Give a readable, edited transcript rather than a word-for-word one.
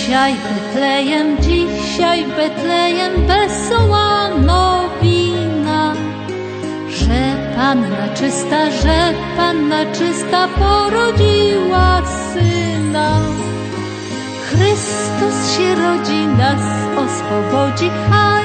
dzisiaj Betlejem wesoła nowina, że Panna czysta porodziła Syna. Chrystus się rodzi, nas oswobodzi,